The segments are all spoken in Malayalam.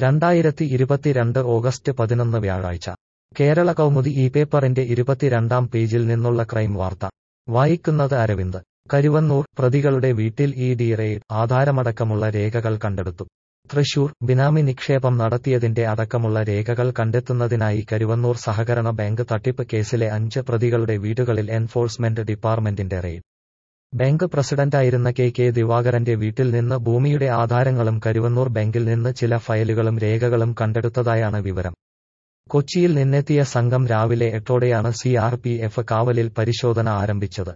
2022 ഓഗസ്റ്റ് 11 വ്യാഴാഴ്ച കേരള കൗമുദി ഈ പേപ്പറിന്റെ 22-ാം പേജിൽ നിന്നുള്ള ക്രൈം വാർത്ത. വായിക്കുന്നത് അരവിന്ദ്. കരുവന്നൂർ, പ്രതികളുടെ വീട്ടിൽ ഇ.ഡി. റെയ്ഡ്, ആധാരമടക്കമുള്ള രേഖകൾ കണ്ടെടുത്തു. തൃശൂർ, ബിനാമി നിക്ഷേപം നടത്തിയതിന്റെ അടക്കമുള്ള രേഖകൾ കണ്ടെത്തുന്നതിനായി കരുവന്നൂർ സഹകരണ ബാങ്ക് തട്ടിപ്പ് കേസിലെ 5 പ്രതികളുടെ വീടുകളിൽ എൻഫോഴ്സ്മെന്റ് ഡിപ്പാർട്ട്മെന്റിന്റെ റെയ്ഡ്. ബാങ്ക് പ്രസിഡന്റായിരുന്ന കെ ദിവാകരന്റെ വീട്ടിൽ നിന്ന് ഭൂമിയുടെ ആധാരങ്ങളും കരുവന്നൂർ ബാങ്കിൽ നിന്ന് ചില ഫയലുകളും രേഖകളും കണ്ടെടുത്തതായാണ് വിവരം. കൊച്ചിയിൽ നിന്നെത്തിയ സംഘം രാവിലെ 8ഓടെയാണ് CRPF കാവലിൽ പരിശോധന ആരംഭിച്ചത്.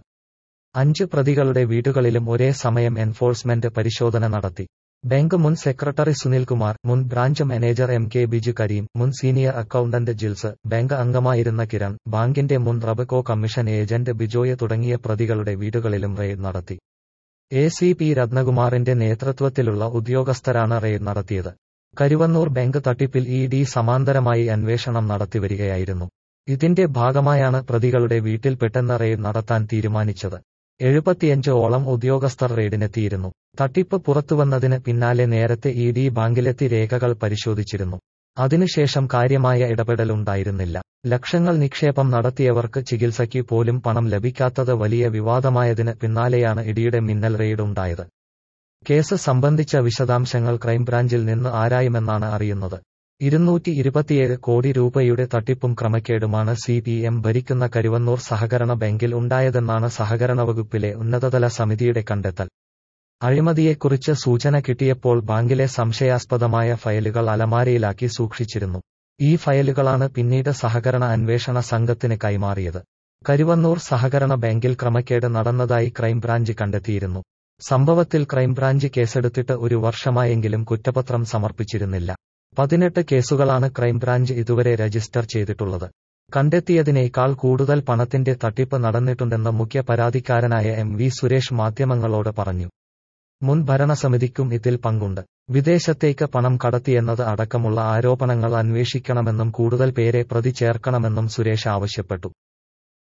5 പ്രതികളുടെ വീടുകളിലും ഒരേ സമയം എൻഫോഴ്സ്മെന്റ് പരിശോധന നടത്തി. ബാങ്ക് മുൻ സെക്രട്ടറി സുനിൽകുമാർ, മുൻ branch manager MK Biju Kareem, മുൻ സീനിയർ അക്കൗണ്ടന്റ് ജിൽസ്, ബാങ്ക് അംഗമായിരുന്ന കിരൺ, ബാങ്കിന്റെ മുൻ റബകോ കമ്മീഷൻ ഏജന്റ് ബിജോയ് തുടങ്ങിയ പ്രതികളുടെ വീടുകളിലും റെയ്ഡ് നടത്തി. ACP രത്നകുമാറിന്റെ നേതൃത്വത്തിലുള്ള ഉദ്യോഗസ്ഥരാണ് റെയ്ഡ് നടത്തിയത്. കരുവന്നൂർ ബാങ്ക് തട്ടിപ്പിൽ ED സമാന്തരമായി അന്വേഷണം നടത്തിവരികയായിരുന്നു. ഇതിന്റെ ഭാഗമായാണ് പ്രതികളുടെ വീട്ടിൽ പെട്ടെന്ന് റെയ്ഡ് നടത്താൻ തീരുമാനിച്ചത്. 75ഓളം ഉദ്യോഗസ്ഥർ റെയ്ഡിനെത്തിയിരുന്നു. തട്ടിപ്പ് പുറത്തുവന്നതിന് പിന്നാലെ നേരത്തെ ED ബാങ്കിലെത്തി രേഖകൾ പരിശോധിച്ചിരുന്നു. അതിനുശേഷം കാര്യമായ ഇടപെടലുണ്ടായിരുന്നില്ല. ലക്ഷങ്ങൾ നിക്ഷേപം നടത്തിയവർക്ക് ചികിത്സയ്ക്ക് പോലും പണം ലഭിക്കാത്തത് വലിയ വിവാദമായതിന് പിന്നാലെയാണ് ഇഡിയുടെ മിന്നൽ റെയ്ഡ് ഉണ്ടായത്. കേസ് സംബന്ധിച്ച വിശദാംശങ്ങൾ ക്രൈംബ്രാഞ്ചിൽ നിന്ന് ആരായുമെന്നാണ് അറിയുന്നത്. 227 കോടി രൂപയുടെ തട്ടിപ്പും ക്രമക്കേടുമാണ് CPM ഭരിക്കുന്ന കരുവന്നൂർ സഹകരണ ബാങ്കിൽ ഉണ്ടായതെന്നാണ് സഹകരണ വകുപ്പിലെ ഉന്നതതല സമിതിയുടെ കണ്ടെത്തൽ. അഴിമതിയെക്കുറിച്ച് സൂചന കിട്ടിയപ്പോൾ ബാങ്കിലെ സംശയാസ്പദമായ ഫയലുകൾ അലമാരയിലാക്കി സൂക്ഷിച്ചിരുന്നു. ഈ ഫയലുകളാണ് പിന്നീട് സഹകരണ അന്വേഷണ സംഘത്തിന് കൈമാറിയത്. കരുവന്നൂർ സഹകരണ ബാങ്കിൽ ക്രമക്കേട് നടന്നതായി ക്രൈംബ്രാഞ്ച് കണ്ടെത്തിയിരുന്നു. സംഭവത്തിൽ ക്രൈംബ്രാഞ്ച് കേസെടുത്തിട്ട് 1 വർഷമായെങ്കിലും കുറ്റപത്രം സമർപ്പിച്ചിരുന്നില്ല. 18 കേസുകളാണ് ക്രൈംബ്രാഞ്ച് ഇതുവരെ രജിസ്റ്റർ ചെയ്തിട്ടുള്ളത്. കണ്ടെത്തിയതിനേക്കാൾ കൂടുതൽ പണത്തിന്റെ തട്ടിപ്പ് നടന്നിട്ടുണ്ടെന്ന് മുഖ്യ പരാതിക്കാരനായ MV സുരേഷ് മാധ്യമങ്ങളോട് പറഞ്ഞു. മുൻ ഭരണസമിതിക്കും ഇതിൽ പങ്കുണ്ട്. വിദേശത്തേക്ക് പണം കടത്തിയെന്നത് അടക്കമുള്ള ആരോപണങ്ങൾ അന്വേഷിക്കണമെന്നും കൂടുതൽ പേരെ പ്രതി ചേർക്കണമെന്നും സുരേഷ് ആവശ്യപ്പെട്ടു.